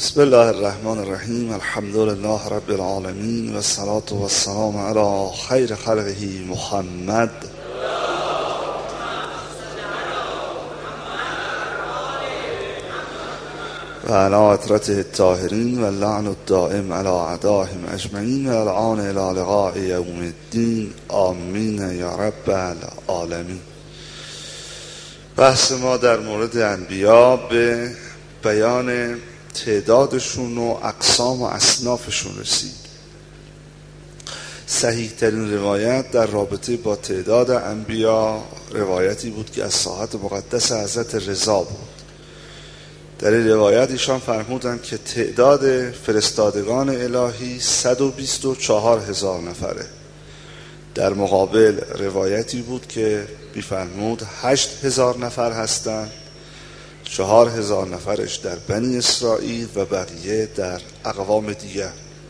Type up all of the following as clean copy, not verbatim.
بسم الله الرحمن الرحیم. الحمد لله رب العالمین و الصلاة و السلام علی خیر خلقه محمد و علی اطرته الطاهرین و اللعن الدائم علی اعدائهم اجمعین و العان الی لقاء یوم الدین. آمین یا رب العالمین. بحث ما در مورد انبیا به بیان تعدادشون و اقسام و اصنافشون رسید. صحیح ترین روایت در رابطه با تعداد انبیا روایتی بود که از ساحت مقدس حضرت رضا بود. در این روایت ایشان فرمودند که تعداد فرستادگان الهی 124,000 نفره. در مقابل روایتی بود که می‌فرمود 8,000 نفر هستند، 4,000 نفرش در بنی اسرائیل و بقیه در اقوام دیگر.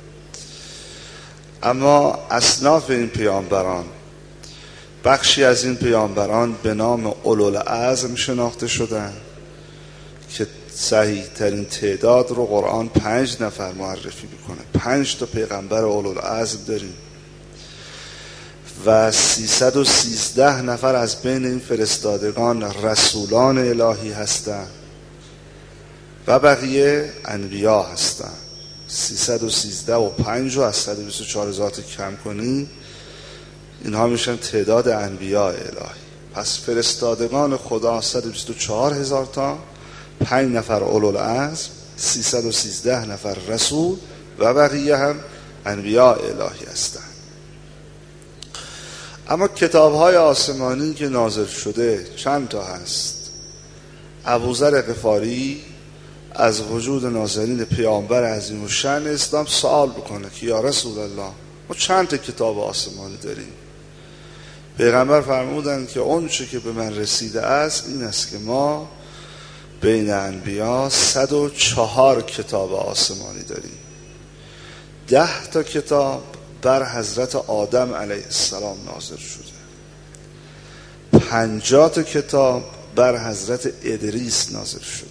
اما اصناف این پیامبران، بخشی از این پیامبران به نام اولوالعزم شناخته شدند که صحیح ترین تعداد رو قرآن 5 نفر معرفی میکنه. 5 تا پیغمبر اولوالعزم داریم و 313 نفر از بین این فرستادگان رسولان الهی هستند و بقیه انبیا هستند. 313 و 5 رو از 124,000 کم کنیم، اینها میشن تعداد انبیا الهی. پس فرستادگان خدا 124,000 تا، 5 نفر اولوالعزم، 313 نفر رسول و بقیه هم انبیا الهی هستند. اما کتاب‌های آسمانی که نازل شده چند تا هست؟ ابوذر غفاری از وجود نازلین پیامبر عظیم الشأن اسلام سوال بکنه که یا رسول الله، ما چند تا کتاب آسمانی داریم؟ پیغمبر فرمودند که اون چه که به من رسیده است این است که ما بین انبیا 104 کتاب آسمانی داریم. 10 تا کتاب بر حضرت آدم علیه السلام نازل شده، 50 تا کتاب بر حضرت ادریس نازل شده،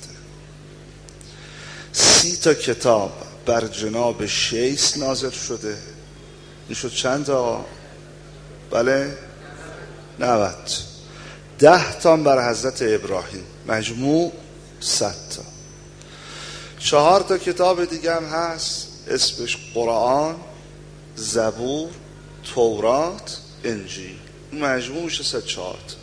30 تا کتاب بر جناب شیث نازل شده. این شد چند تا؟ بله 90. 10 تا بر حضرت ابراهیم، مجموع 100 تا. 4 تا کتاب دیگه هم هست اسمش قرآن، زبور، تورات، انجیل. مجموع میشه 104 تا.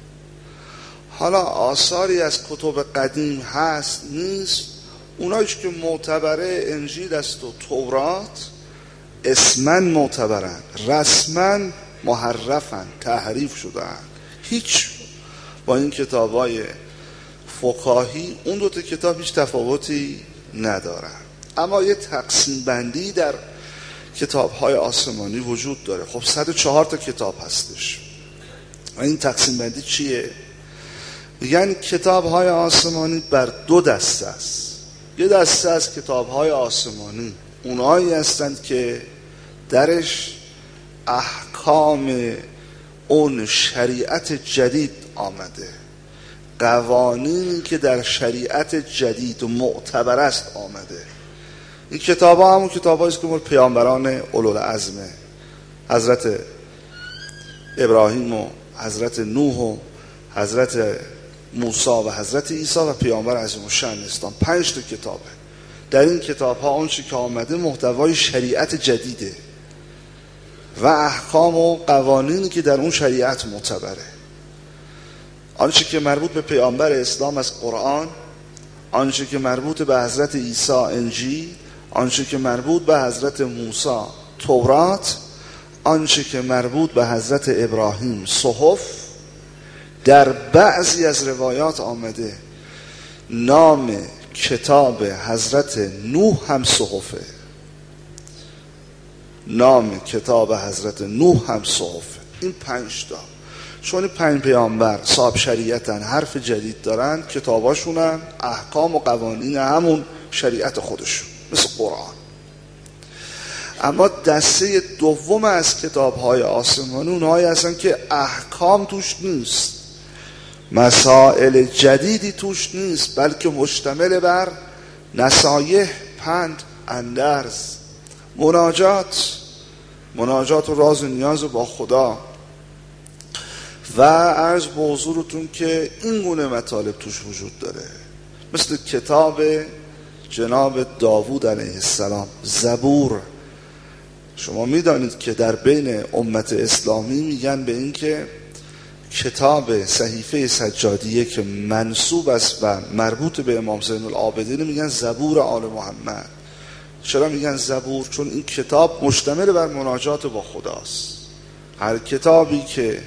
حالا آثاری از کتب قدیم هست نیست، اونایش که معتبره انجیل است و تورات اسمن معتبرن، رسمن محرفن، تحریف شدن. هیچ با این کتابای فقاهی اون دو تا کتاب هیچ تفاوتی ندارن. اما یه تقسیم بندی در کتاب‌های آسمانی وجود داره. خب 104 تا کتاب هستش و این تقسیم بندی چیه؟ یعنی کتاب‌های آسمانی بر 2 دسته است. یه دسته از کتاب‌های آسمانی اونایی هستند که درش احکام اون شریعت جدید آمده، قوانینی که در شریعت جدید و معتبر است آمده. این کتاب ها همون کتاب هاییست که مورد پیامبران اولوالعزمه، حضرت ابراهیم و حضرت نوح و حضرت موسی و حضرت عیسی و پیامبر عظیم الشأن اسلام. 5 تا کتابه. در این کتاب ها آنچه که آمده محتوای شریعت جدیده و احکام و قوانینی که در اون شریعت معتبره. آنچه که مربوط به پیامبر اسلام از قرآن، آنچه که مربوط به حضرت عیسی انجیل، آنچه که مربوط به حضرت موسی تورات، آنچه که مربوط به حضرت ابراهیم صحف. در بعضی از روایات آمده نام کتاب حضرت نوح هم صحفه، نام کتاب حضرت نوح هم صحفه. این 5 تا، چون این 5 پیامبر صاحب شریعتن، حرف جدید دارن، کتاباشون هم احکام و قوانین همون شریعت خودشون مثل قرآن. اما دسته دوم از کتاب‌های آسمانی اونهایی هستن که احکام توش نیست، مسائل جدیدی توش نیست، بلکه مشتمل بر نصایح پند اندرز. مناجات و راز و نیاز با خدا. و عرض به حضورتون که این گونه مطالب توش وجود داره، مثل کتاب جناب داوود علیه السلام، زبور. شما میدانید که در بین امت اسلامی میگن به این که کتاب صحیفه سجادیه که منسوب است و مربوط به امام زین العابدین میگن زبور آل محمد. چرا میگن زبور؟ چون این کتاب مشتمل بر مناجات با خداست. هر کتابی که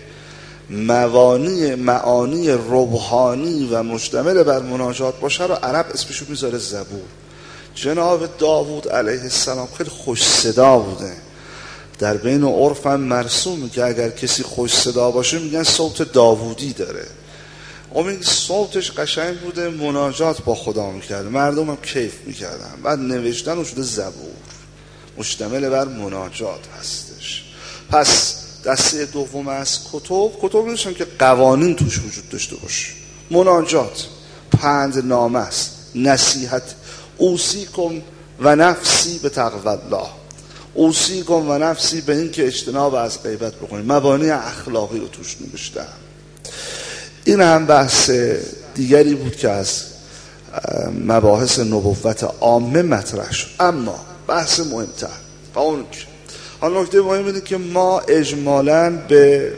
معانی روحانی و مشتمل بر مناجات باشه رو عرب اسمشو میذاره زبور. جناب داوود علیه السلام خیلی خوش صدا بوده، در بین عرف هم مرسومه که اگر کسی خوش صدا باشه میگن صوت داوودی داره. امید صوتش قشنگ بوده، مناجات با خدا میکرده، مردم هم کیف میکردن. بعد نوشتن و شده زبور، مشتمل بر مناجات هستش. پس دسته دوم از کتب نوشتن که قوانین توش وجود داشته باشه. مناجات پند نامه است، نصیحت. اوصیکم و نفسی به تقوی الله، اوصیکم و نفسی به این که اجتناب از غیبت بکنید. مبانی اخلاقی رو توش نوشتن. این هم بحث دیگری بود که از مباحث نبوت عامه مطرح شد. اما بحث مهمتر و اون نکته مهم اینه که ما اجمالاً به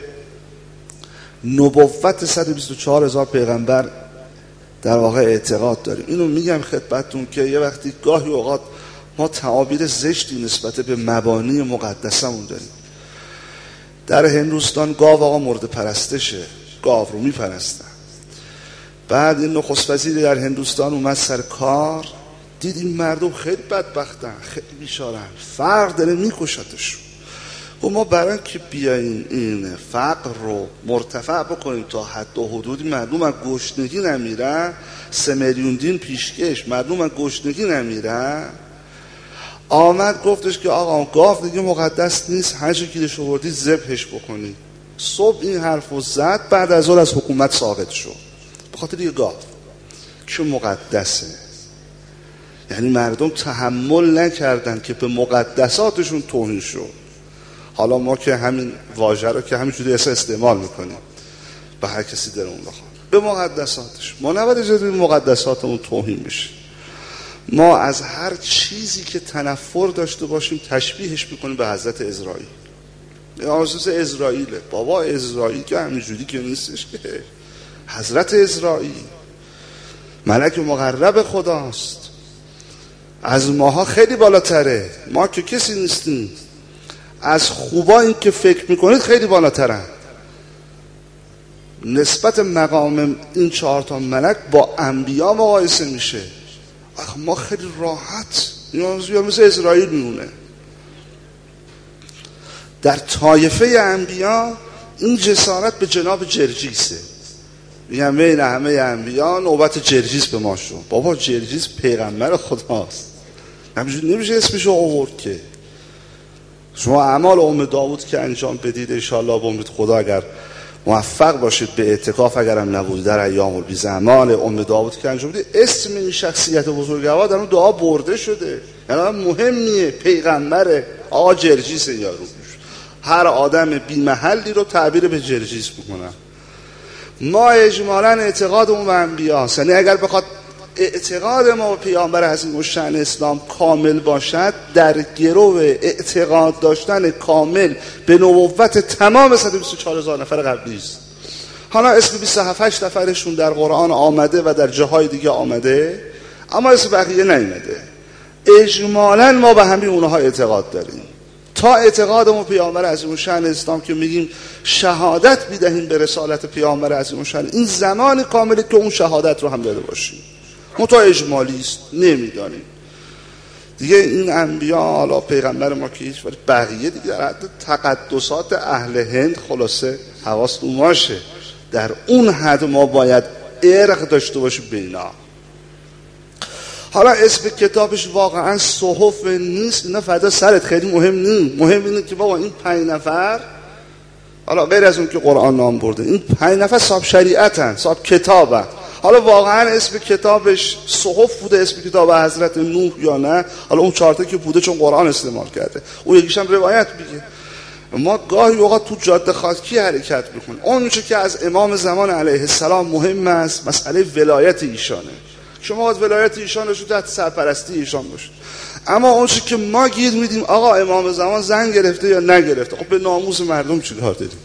نبوت 124,000 پیغمبر در واقع اعتقاد داریم. اینو میگم خدمتتون که یه وقتی گاهی اوقات ما تعابیر زشتی نسبت به مبانی مقدسمون داریم. در هندوستان گاو آقا مورد پرستشه، گاو رو میپرستن. بعد این نخست وزیری در هندوستان اومد سر کار، دید این مردم خیلی بدبختن، خیلی بیچارن، فقر داره میکشتشون. و ما برای که بیاییم این فقر رو مرتفع بکنیم تا حد و حدودی مردم از گشنگی نمیرن، 3 میلیون دین پیشکش مردم از گشنگی نمیرن، آمد گفتش که آقا گاو دیگه مقدس نیست، هر چه گیرش آوردید ذبحش بکنید. صبح این حرفو زد، بعد از اون از حکومت ساقط شد به خاطر یه گاو که مقدسه. یعنی مردم تحمل نکردن که به مقدساتشون توهین شد. حالا ما که همین واژه رو که همینجوری استعمال میکنیم به هر کسی درمون بخواد، به مقدساتش. ما نباید اجازه بدیم مقدساتمون توهین بشه. ما از هر چیزی که تنفر داشته باشیم تشبیهش میکنیم به حضرت اسرائیل. حضرت اسرائیله، بابا اسرائیل که همینجوری که نیستش، که حضرت اسرائیل ملک مقرب خداست، از ماها خیلی بالاتره. ما که کسی نیستیم، از خوبا این که فکر میکنید خیلی بالاترن. نسبت مقام این 4 ملک با انبیا مقایسه میشه. ما خیلی راحت یا مثل اسرائیل میمونه. در طایفه انبیا این جسارت به جناب جرجیسه. میگم بین همه انبیا نوبت جرجیس به ما شد. بابا جرجیس پیغمبر خداست، همینجوری نمیشه اسمشو آورد که. شما اعمال ام داوود که انجام بدید انشاءالله به امید خدا اگر موفق باشید به اعتکاف، اگرم نبود در ایام البیض، اعمال ام داوود که انجام بدید، اسم این شخصیت بزرگوار در اون دعا برده شده. یعنی مهمیه، پیغمبر آقا جرجیس یارو. هر آدم بی محلی رو تعبیر به جرجیس میکنن. ما اجمالاً اعتقادمون به انبیاست. یعنی اگر بخواد اعتقاد ما به پیامبر عظیم الشأن اسلام کامل باشد، در گرو اعتقاد داشتن کامل به نبوت تمام 124,000 نفر قبلی است. حالا اسم 27 نفرشون در قرآن آمده و در جاهای دیگه آمده، اما اسم بقیه نیامده. اجمالاً ما به همین اونها اعتقاد داریم. تا اعتقادمون پیامبر عظیم الشأن اسلام که میگیم شهادت میدهیم به رسالت پیامبر عظیم الشأن، این زمان کامله که اون شهادت رو هم داده باشیم. متا اجمالی است، نمیدانیم دیگه. این انبیا، حالا پیغمبر ما که هیچ، ولی بقیه دیگه در حد تقدسات اهل هند خلاصه حواستون باشه. در اون حد ما باید ارق داشته باشیم به اینا. حالا اسم کتابش واقعا صحف نیست، اینا فدا سرت، خیلی مهم نیست. مهم اینه که بابا این 5 نفر، حالا غیر از اون که قرآن نام برده، این 5 نفر صاحب شریعتن، صاحب کتابن. حالا واقعا اسم کتابش صحف بوده، اسم کتاب حضرت نوح یا نه، حالا اون 4 تا که بوده چون قرآن استعمال کرده، اون یکیش هم روایت میگه. ما گاهی اوقات تو جاده خاکی حرکت میکنیم. اون چه که از امام زمان علیه السلام مهم است مسئله ولایت ایشانه. شما باید ولایت ایشان رو تحت سرپرستی ایشان باشید. اما اون چه که ما گیر میدیم آقا امام زمان زن گرفته یا نگرفته، خب به ناموس مردم چیکار داریم؟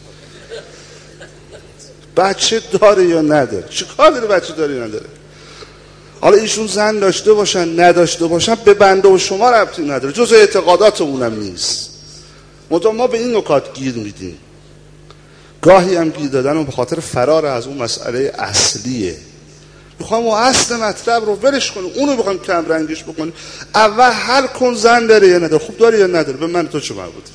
بچه داره یا نداره؟ چیکار داره بچه داره یا نداره؟ حالا ایشون زن داشته باشن نداشته باشن به بنده و شما ربطی نداره، جز اعتقاداتمونم نیست. ما به این نکات گیر میدیم. گاهی هم گیر دادن و به خاطر فرار از اون مسئله اصلیه. میخوام اون اصل مطلب رو ولش کنیم، اونو بخوام کم رنگش بکنیم. اول حل کن زن داره یا نداره. خب داره یا نداره، به من تو چه مربوطه؟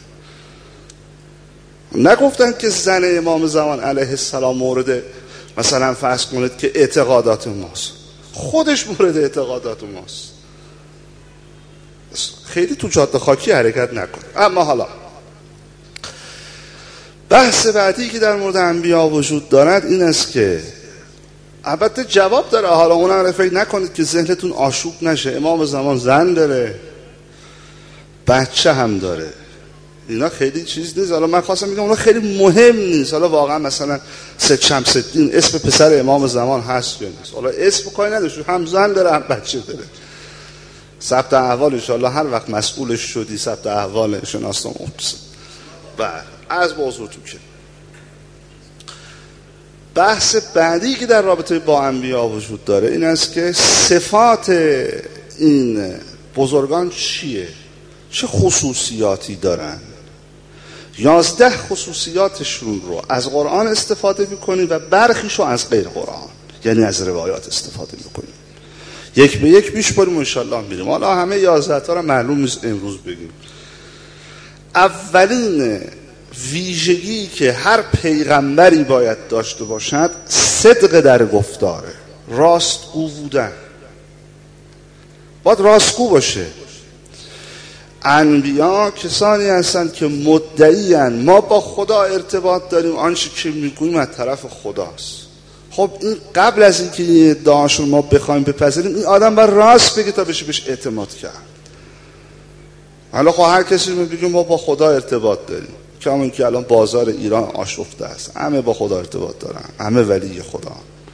نگفتن که زن امام زمان علیه السلام مورد مثلا فرض کنید که اعتقادات ماست، خودش مورد اعتقادات ماست. خیلی تو جاده خاکی حرکت نکن. اما حالا بحث بعدی که در مورد انبیا وجود دارد این است که البته جواب داره، حالا اونم فکر نکنید که ذهنتون آشوب نشه. امام زمان زن داره، بچه هم داره، اینا خیلی چیز نیست. حالا من خواستم بگم اونا خیلی مهم نیست. حالا واقعا مثلا سید شمس الدین اسم پسر امام زمان هست یا نیست، حالا اسم کاری نداشت، هم زن داره هم بچه داره. ثبت احوال ان شاء الله هر وقت مسئولش شدی ثبت احوال شناسنامه اونس. بله از بازورتون که بحث بعدی که در رابطه با انبیا وجود داره این است که صفات این بزرگان چیه، چه خصوصیاتی دارن. 11 خصوصیاتشون رو از قرآن استفاده میکنیم و برخیشو از غیر قرآن، یعنی از روایات استفاده میکنیم. یک به یک میشماریم و انشالله میریم. حالا همه 11 تا رو معلوم نیست امروز بگیم. اولین ویژگی که هر پیغمبری باید داشته باشد صدق در گفتاره، راستگو بودن. باید راستگو باشه. انبیا کسانی هستند که مدعی‌اند ما با خدا ارتباط داریم، آنچه که میگوییم از طرف خداست. خب این قبل از اینکه این ادعاشون ما بخوایم بپذیریم این آدم باید راست بگه تا بشه بهش اعتماد کرد. حالا خب هر کسی رو بگیم ما با خدا ارتباط داریم، کما که الان بازار ایران آشفته است، همه با خدا ارتباط دارن، همه ولی خدا.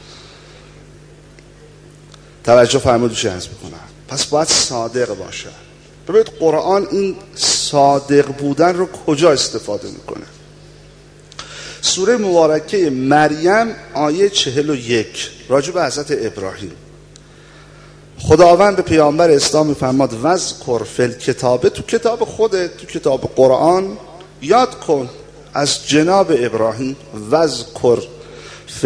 توجه فرمودید چی عرض میکنم؟ پس باید صادق باشه. ببینید قرآن این صادق بودن رو کجا استفاده میکنه؟ سوره مبارکه مریم آیه 41 راجع به حضرت ابراهیم. خداوند به پیامبر اسلام میفرماد وذکر فی الکتاب، تو کتاب خودت، تو کتاب قرآن یاد کن از جناب ابراهیم. وذکر فی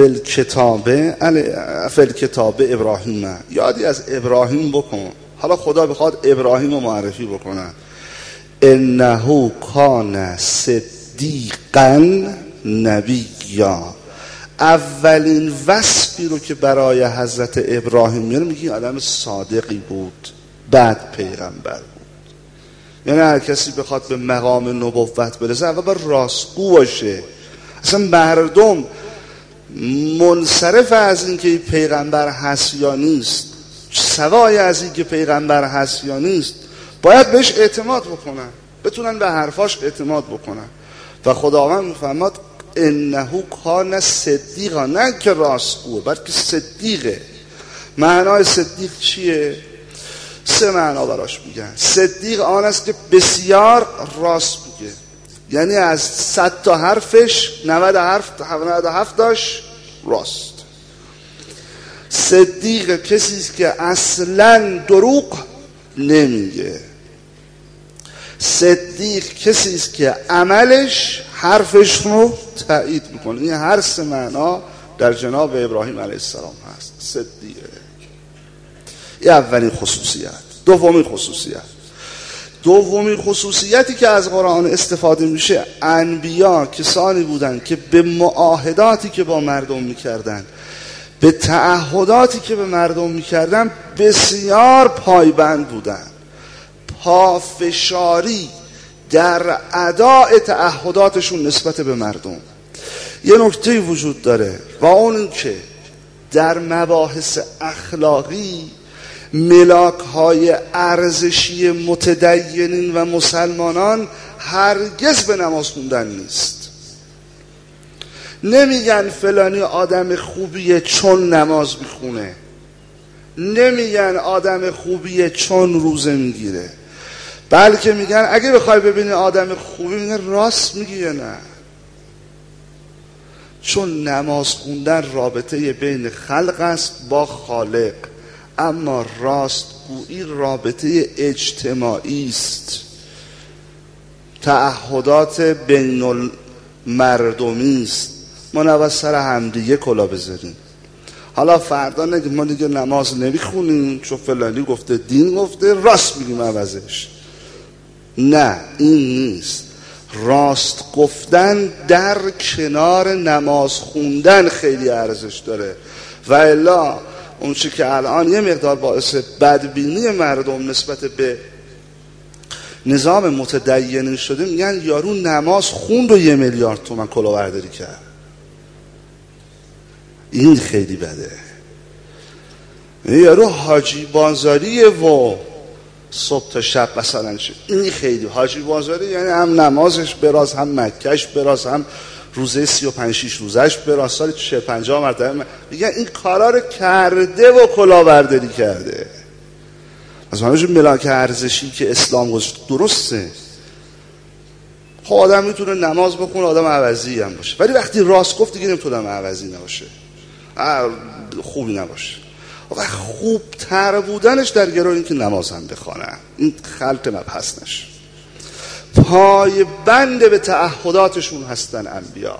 الکتاب ابراهیم، یادی از ابراهیم بکن. حالا خدا بخواد ابراهیم رو معرفی بکنه. انه کان صدیقا نبیا. اولین وصفی رو که برای حضرت ابراهیم میاره میگه آدم صادقی بود، بعد پیغمبر بود. یعنی هر کسی بخواد به مقام نبوت برسه اول باید راستگو باشه. اصلا مردم منصرف از این که پیغمبر هست یا نیست، سوای از این که پیغمبر هست یا نیست، باید بهش اعتماد بکنن، بتونن به حرفاش اعتماد بکنن. و خداوند میفرماد انه کان صدیقا، نه که راستگوه بلکه صدیقه. معنای صدیق چیه؟ 3 معنا براش میگن. صدیق آن است که بسیار راست میگه، یعنی از 100 تا حرفش 97 داش راست. صدیق کسی است که اصلا دروغ نمیگه. صدیق کسی است که عملش حرفش رو تایید میکنه. این هر 3 معنا در جناب ابراهیم علیه السلام هست. صدیقه. این اولین خصوصیت. دومین خصوصیتی که از قرآن استفاده میشه، انبیا کسانی بودن که به معاهداتی که با مردم میکردن، به تعهداتی که به مردم میکردن بسیار پایبند بودن. پافشاری در اداء تعهداتشون نسبت به مردم. یه نکته وجود داره و اون این که در مباحث اخلاقی ملاک‌های ارزشی متدینین و مسلمانان هرگز به نماز خوندن نیست. نمیگن فلانی آدم خوبیه چون نماز میخونه، نمیگن آدم خوبیه چون روزه میگیره، بلکه میگن اگه بخوای ببینی آدم خوبی، میگن راست میگی یا نه. چون نماز خوندن رابطه بین خلق است با خالق، اما راستگویی رابطه اجتماعی است، تعهدات بین المردمی است. ما نباید سر همدیگه کلا بذاریم. حالا فردا نگه ما دیگه نماز نمیخونیم چون فلانی گفته، دین گفته، راست میگیم عوضش. نه، این نیست. راست گفتن در کنار نماز خوندن خیلی ارزش داره، و الا اون چی که الان یه مقدار باعث بدبینی مردم نسبت به نظام متدین شده، میگن یارو نماز خوند و 1 میلیارد تومان کلاهبرداری کرد. این خیلی بده. یارو حاجی بازاریه و صبح تا شب مثلا شد. این خیلی حاجی بازاری، یعنی هم نمازش براز، هم مکهش براز، هم روزه 35-6 روزش براز، سالی 40-50 مرتبه. میگن این کارا رو کرده و کلاهبرداری کرده. از همه ملاک ارزشی که اسلام گذاشت درسته. خب آدم میتونه نماز بخونه، آدم عوضی هم باشه، ولی وقتی راست گفت دیگه نمیتونه آدم عوضی نباشه، خوبی نباشه. و خوب تر بودنش در گرای این که نماز هم بخونه. این خلط مبحث نشه. پای بند به تعهداتشون هستن انبیا،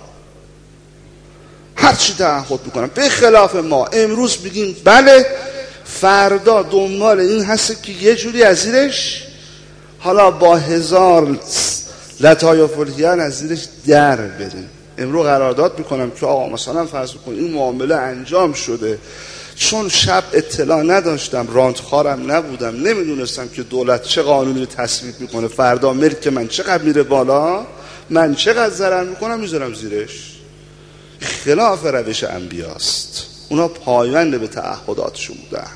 هرچی تعهد میکنن. به خلاف ما امروز بگیم بله، فردا دنبال این هست که یه جوری از زیرش، حالا با 1000 لطایف الحیل از زیرش در بریم. امروز قرارداد میکنم که آقا مثلا فرض کنید این معامله انجام شده، چون شب اطلاع نداشتم، رانتخارم نبودم، نمیدونستم که دولت چه قانونی تصویب میکنه، فردا ملک من چقدر میره بالا، من چقدر ضرر میکنم میذارم زیرش. خلاف روش انبیاست. اونا پایبند به تعهداتشون بودن.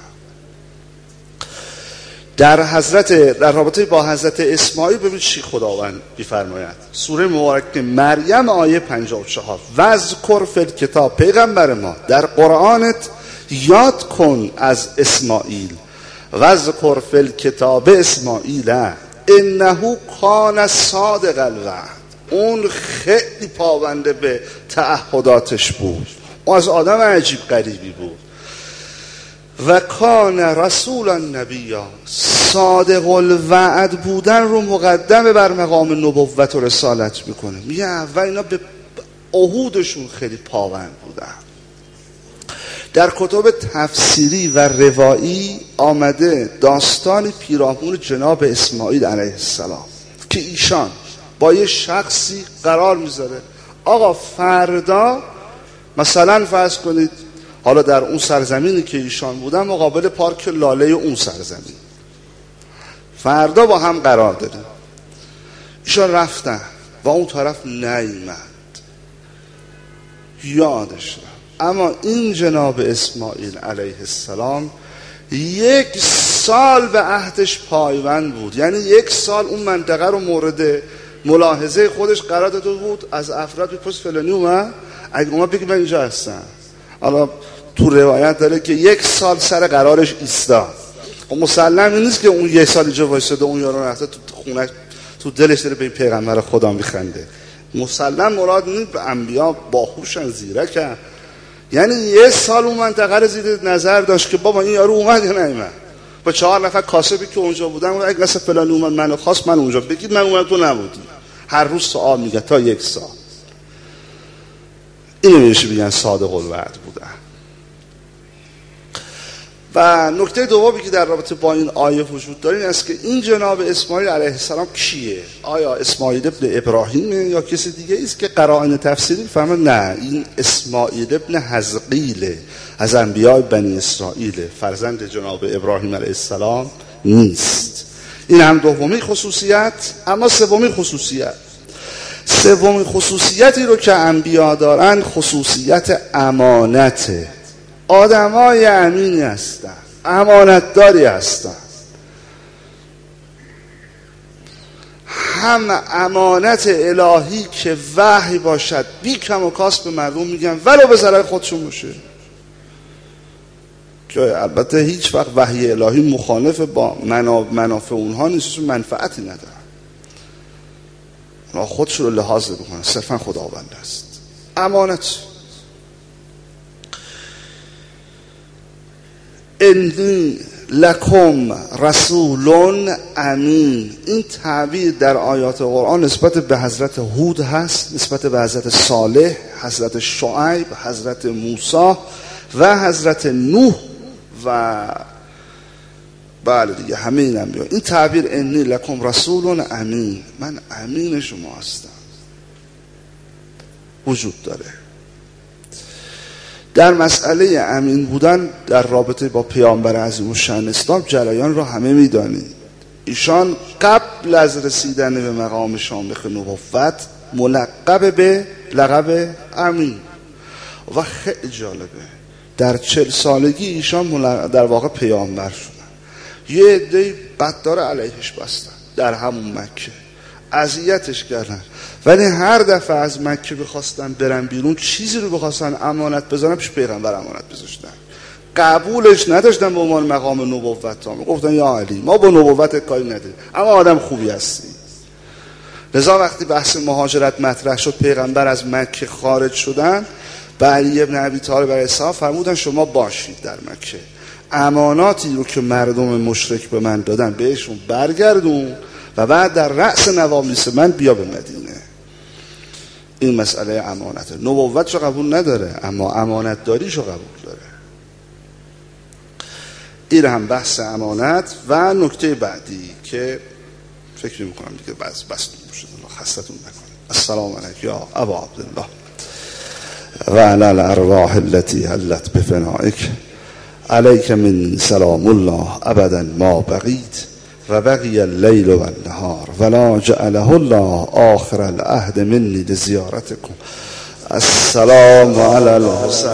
در رابطه با حضرت اسماعیل ببین چی خداوند میفرماید. سوره مبارکه مریم آیه 54: وذکر فی الکتاب، پیغمبر ما در قرآنت یاد کن از اسماعیل، وذکر فی الکتاب اسماعیل انه کان صادق الوعد، اون خیلی پابنده به تعهداتش بود، اون از آدم عجیب غریبی بود. و کان رسولا نبیا، صادق الوعد بودن رو مقدم بر مقام نبوت و رسالت میکنه. میگه و اینا به عهودشون خیلی پابند بودن. در کتب تفسیری و روایی آمده داستان پیرامون جناب اسماعیل علیه السلام که ایشان با یه شخصی قرار میذاره، آقا فردا مثلا فرض کنید حالا در اون سرزمینی که ایشان بودن مقابل پارک لاله اون سرزمین، فردا با هم قرار داریم. ایشان رفتن و اون طرف نیامد، یادش رفت. اما این جناب اسماعیل علیه السلام 1 سال به عهدش پایبند بود. یعنی 1 سال اون منطقه رو مورد ملاحظه خودش قرار داده بود. از افراد بپرس فلانی اومد، اگه اومد بگی من اینجا هستم. حالا تو روایت داره که 1 سال سر قرارش ایستاد. و مسلم این نیست که اون 1 سال اینجا وایساده اون یارو رفته تو خونه، تو دلش داره به این پیغمبر خدا میخنده. مسلم مراد نیست، به انبیا باهوشن، زیرکن. یعنی 1 سال اون منطقه رو زیر نظر داشت که بابا این یارو اومد یا نیومد. با 4 نفر کاسبی که اونجا بودن، اگه مثلا فلانی اومد منو خواست، من اونجا بگید من اومد تو نبودی. هر روز سوال میگه تا 1 سال. اینو میشه بگن صادق الوعد بودن. و نکته دومی که در رابطه با این آیه وجود داره این است که این جناب اسماعیل علیه السلام کیه؟ آیا اسماعیل ابن ابراهیمه یا کسی دیگه است که قرائن تفسیری فهمن نه، این اسماعیل ابن حزقیل از انبیاء بنی اسرائیل، فرزند جناب ابراهیم علیه السلام نیست. این هم دومی خصوصیت. اما سومی خصوصیتی رو که انبیا دارن خصوصیت امانته. آدمای امینی هستن، امانتداری هستن. هم امانت الهی که وحی باشد بی کم و کاست به مردم میگن ولو به ضرر خودشون باشه، که البته هیچ وقت وحی الهی مخالف با منافع اونها نیست، منفعتی ندارن، اونها خودشون رو لحاظ بکنن، صرفا خداوند است. امانت. انی لکم رسول امین، این تعبیر در آیات قرآن نسبت به حضرت هود هست، نسبت به حضرت صالح، حضرت شعیب، حضرت موسی و حضرت نوح و بله دیگه همه این انبیا. این تعبیر انی لکم رسول امین، من امین شما هستم، وجود داره. در مسئله امین بودن در رابطه با پیامبر عظیم الشأن اسلام جریان را همه میدانید. ایشان قبل از رسیدن به مقام شامخ نبوت ملقب به لقب امین و خیلی جالبه در 40 سالگی ایشان در واقع پیامبر شدن. یه عده بددار علیهش بستن در همون مکه، اذیتش کردن، ولی هر دفعه از مکه بخواستن برن بیرون، چیزی رو بخواستن امانت بذارن پیش پیغمبر امانت بذاشتن، قبولش نداشتن به عنوان مقام نبوت ها. گفتن یا علی ما با نبوت کاری نداریم، اما آدم خوبی هستی. لذا وقتی بحث مهاجرت مطرح شد، پیغمبر از مکه خارج شدن، به علی ابن ابی طالب علیه السلام فرمودن شما باشید در مکه، اماناتی رو که مردم مشرک به من دادن بهشون برگردون و بعد در رأس نوامیس من بیا به مدینه. این مسئله امانته. نبوتش رو قبول نداره اما امانت داریش رو قبول داره. این هم بحث امانت. و نکته بعدی که فکر میکنم دیگه بس میشه، خستتون نکنه. السلام علیکم یا ابا عبدالله و علی الارواح التي حلت بفنائک، علیک من سلام الله ابدا ما بقیت و بقی اللیل و النهار ولا جعله الله آخر العهد منی لزیارتکم. السلام علی الحسین.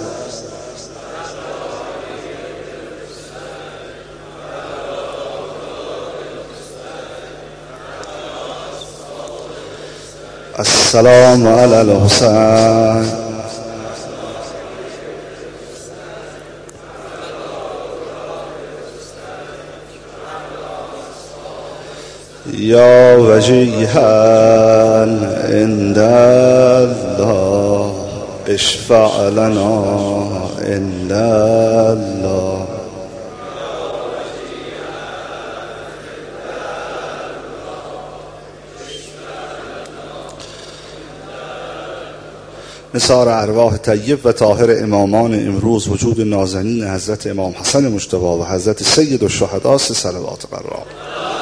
السلام علی الحسین. یا وجیها عند الله اشفع لنا عند الله. نثار ارواح طیب و طاهر امامان امروز، وجود نازنین حضرت امام حسن مجتبی و حضرت سید الشهدا، صلوات قرار.